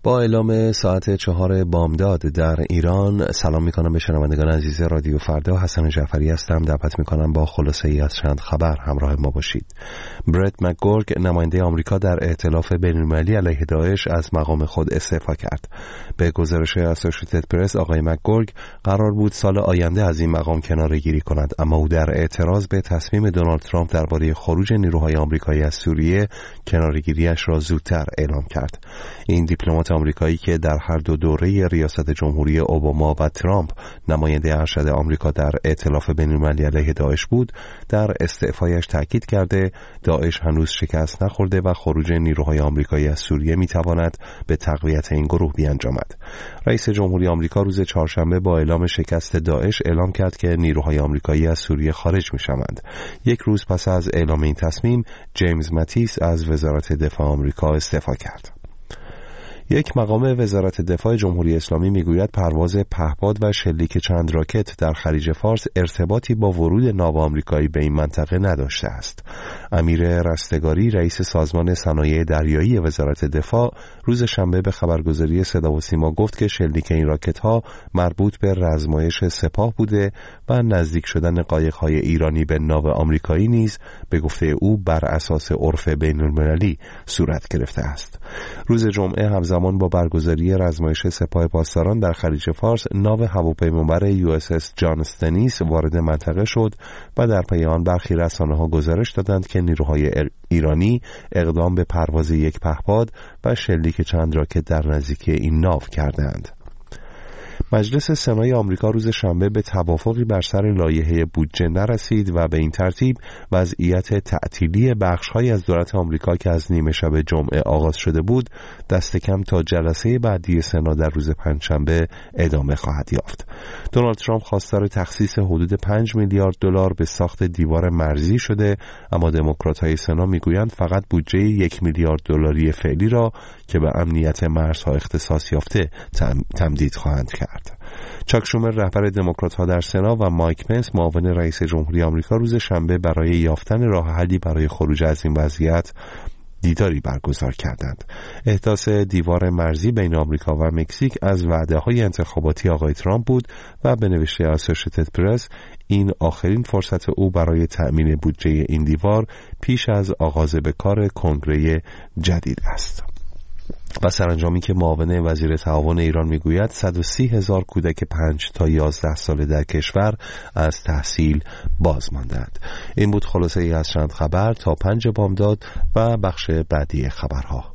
با اعلام ساعت 4 بامداد در ایران سلام میکنم به شنوندگان عزیز رادیو فردا. حسن جعفری هستم. دعوت میکنم با خلاصه ای از چند خبر همراه ما باشید. برت مکگورگ نماینده آمریکا در ائتلاف بین‌المللی علیه داعش از مقام خود استعفا کرد. به گزارش اسوشییتد پرس آقای مکگورگ قرار بود سال آینده از این مقام کناره‌گیری کند، اما او در اعتراض به تصمیم دونالد ترامپ درباره خروج نیروهای آمریکایی از سوریه کناره‌گیری‌اش را زودتر اعلام کرد. این دیپلمات آمریکایی که در هر دو دوره ریاست جمهوری اوباما و ترامپ نماینده ارشد آمریکا در ائتلاف بین‌المللی علیه داعش بود، در استعفایش تاکید کرده داعش هنوز شکست نخورده و خروج نیروهای آمریکایی از سوریه میتواند به تقویت این گروه بیانجامد. رئیس جمهوری آمریکا روز چهارشنبه با اعلام شکست داعش اعلام کرد که نیروهای آمریکایی از سوریه خارج میشوند. یک روز پس از اعلام این تصمیم، جیمز ماتیس از وزارت دفاع آمریکا استعفا کرد. یک مقام وزارت دفاع جمهوری اسلامی میگوید پرواز پهپاد و شلیک چند راکت در خلیج فارس ارتباطی با ورود ناو آمریکایی به این منطقه نداشته است. امیر رستگاری رئیس سازمان صنایع دریایی وزارت دفاع روز شنبه به خبرگزاری صدا و سیما گفت که شلیک این راکت‌ها مربوط به رزمایش سپاه بوده و نزدیک شدن قایق‌های ایرانی به ناو آمریکایی نیز به گفته او بر اساس عرف بین‌المللی صورت گرفته است. روز جمعه همزمان با برگزاری رزمایش سپاه پاسداران در خلیج فارس، ناو هواپیمابر USS جان استنیس وارد منطقه شد و در پی آن برخی رسانه‌ها گزارش دادند که نیروهای ایرانی اقدام به پرواز یک پهپاد و شلیک چند راکت در نزدیکی این ناو کردند. مجلس سنای آمریکا روز شنبه به توافقی بر سر لایحه بودجه نرسید و به این ترتیب وضعیت تعطیلی بخش‌هایی از دولت آمریکا که از نیمه شب جمعه آغاز شده بود دست کم تا جلسه بعدی سنا در روز پنجشنبه ادامه خواهد یافت. دونالد ترامپ خواستار تخصیص حدود 5 میلیارد دلار به ساخت دیوار مرزی شده، اما دموکرات‌های سنا میگویند فقط بودجه 1 میلیارد دلاری فعلی را که به امنیت مرزها اختصاص یافته تمدید خواهند کرد. چاک شومر رهبر دموکرات‌ها در سنا و مایک پنس معاون رئیس جمهوری آمریکا روز شنبه برای یافتن راه حلی برای خروج از این وضعیت دیداری برگزار کردند. احداث دیوار مرزی بین آمریکا و مکزیک از وعده‌های انتخاباتی آقای ترامپ بود و به نوشته اسوشییتد پرس این آخرین فرصت او برای تأمین بودجه این دیوار پیش از آغاز به کار کنگره جدید است. و سرانجامی که معاون وزیر تعاون ایران میگوید 130,000 کودک 5 تا 11 ساله در کشور از تحصیل باز ماندند. این بود خلاصه ای از چند خبر تا 5 بامداد و بخش بعدی خبرها.